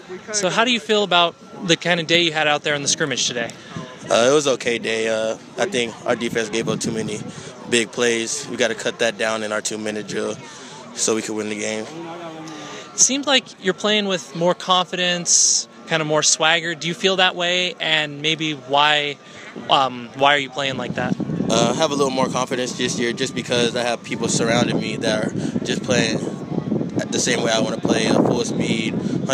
So how do you feel about the kind of day you had out there in the scrimmage today? It was an okay day. I think our defense gave up too many big plays. We got to cut that down in our 2-minute drill so we could win the game. It seems like you're playing with more confidence, kind of more swagger. Do you feel that way? And maybe why are you playing like that? I have a little more confidence this year just because I have people surrounding me that are just playing the same way I want to play, full speed,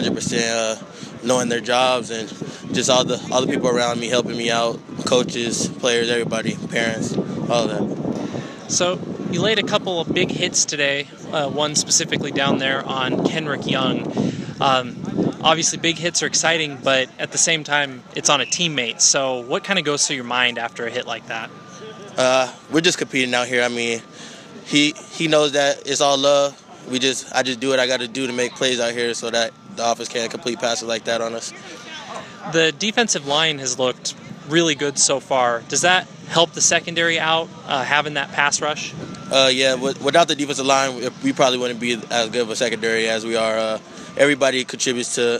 100%, knowing their jobs, and just all the people around me helping me out, coaches, players, everybody, parents, all of that. So you laid a couple of big hits today, one specifically down there on Kenrick Young. Obviously big hits are exciting, but at the same time it's on a teammate. So what kind of goes through your mind after a hit like that? We're just competing out here. I mean, he knows that it's all love. I just do what I got to do to make plays out here so that the offense can't complete passes like that on us. The defensive line has looked really good so far. Does that help the secondary out, having that pass rush? Yeah, without the defensive line, we probably wouldn't be as good of a secondary as we are. Everybody contributes to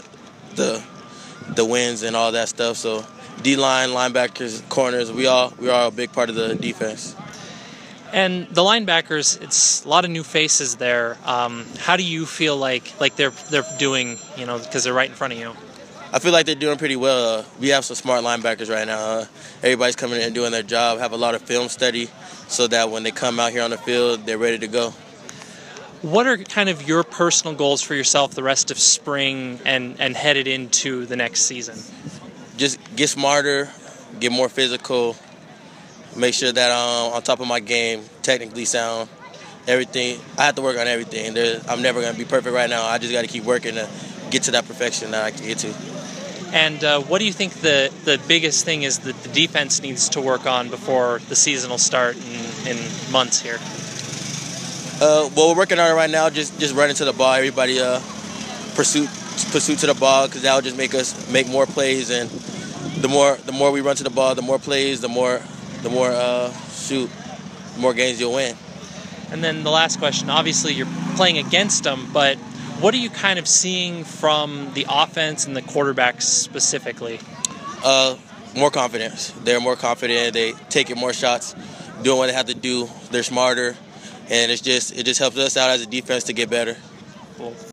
the wins and all that stuff. So D-line, linebackers, corners, we are a big part of the defense. And the linebackers, it's a lot of new faces there. How do you feel like they're doing, because they're right in front of you? I feel like they're doing pretty well. We have some smart linebackers right now. Everybody's coming in and doing their job, have a lot of film study so that when they come out here on the field, they're ready to go. What are kind of your personal goals for yourself the rest of spring and headed into the next season? Just get smarter, get more physical, make sure that I'm on top of my game, technically sound, everything. I have to work on everything. I'm never going to be perfect right now. I just got to keep working to get to that perfection that I can get to. And what do you think the biggest thing is that the defense needs to work on before the season will start in months here? Well, we're working on it right now, just running to the ball. Everybody pursuit to the ball, because that will just make us make more plays. And the more we run to the ball, the more plays, the more more games you'll win. And then the last question, obviously you're playing against them, but what are you kind of seeing from the offense and the quarterbacks specifically? More confidence. They're more confident. They taking more shots, doing what they have to do. They're smarter, and it just helps us out as a defense to get better. Cool.